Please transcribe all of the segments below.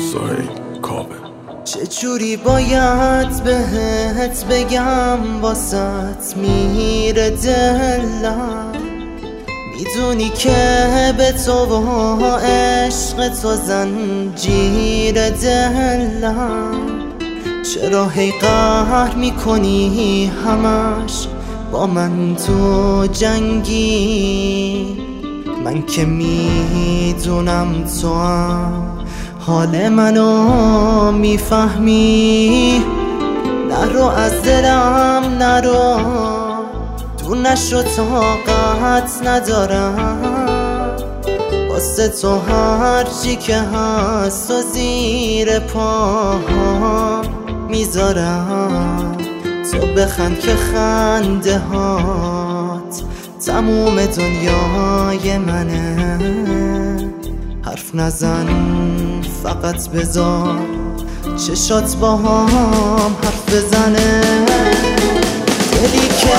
سهیل کاوه. چجوری باید بهت بگم واسط میره دلم، میدونی که به تو و عشق تو زنجیر دلم. چرا هی قهر میکنی همش با من تو جنگی؟ من که میدونم تو هم حال منو میفهمی. نرو از دلم نرو، تو نشو طاقت ندارم. واسه تو هرچی که هست و زیر پاهم میذارم. تو بخند که خنده هات تموم دنیای منه. حرف نزن فقط بذار چشات با هم حرف بزنه. دلی که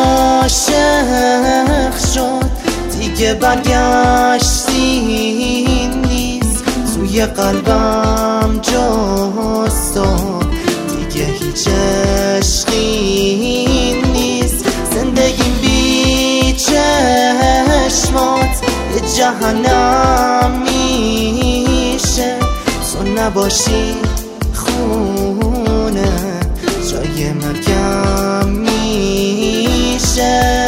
عاشق شد دیگه برگشتی نیست. توی قلبم جز تو دیگه هیچ عشقی نیست. زندگیم بی چشمات یه جهنم میشه. تو نباشی خونه جای مرگم میشه.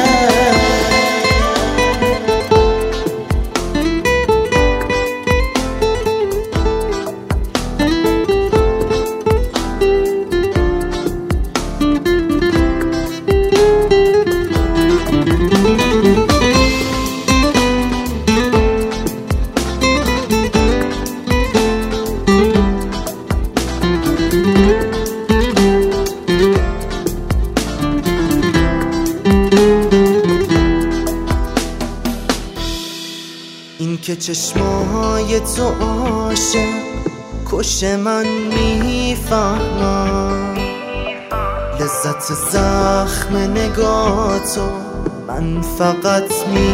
این که چشمای تو عاشق کش من میفهمم. لذت زخم نگاه تو من فقط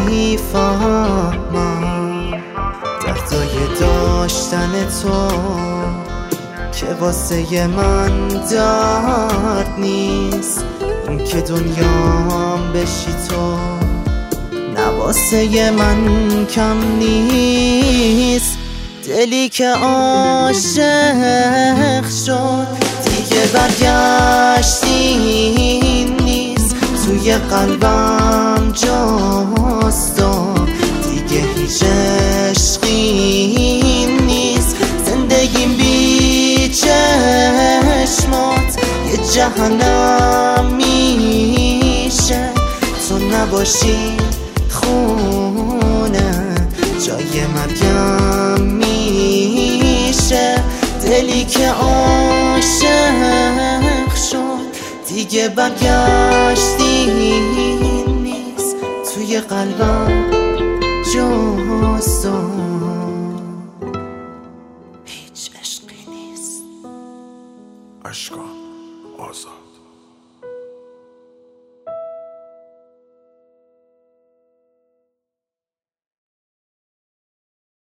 میفهمم. دردای داشتن تو که واسه من درد نیست. این که دنیام بشی تو واسه من کم نیست. دلی که عاشق شد دیگه برگشتی نیست. توی قلبم جز تو دیگه هیچ عشقی نیست. زندگیم بی چشمات یه جهنم میشه. تو نباشی خونه جای مرگم میشه. دلی که عاشق شد دیگه برگشتی نیست. توی قلبم جز تو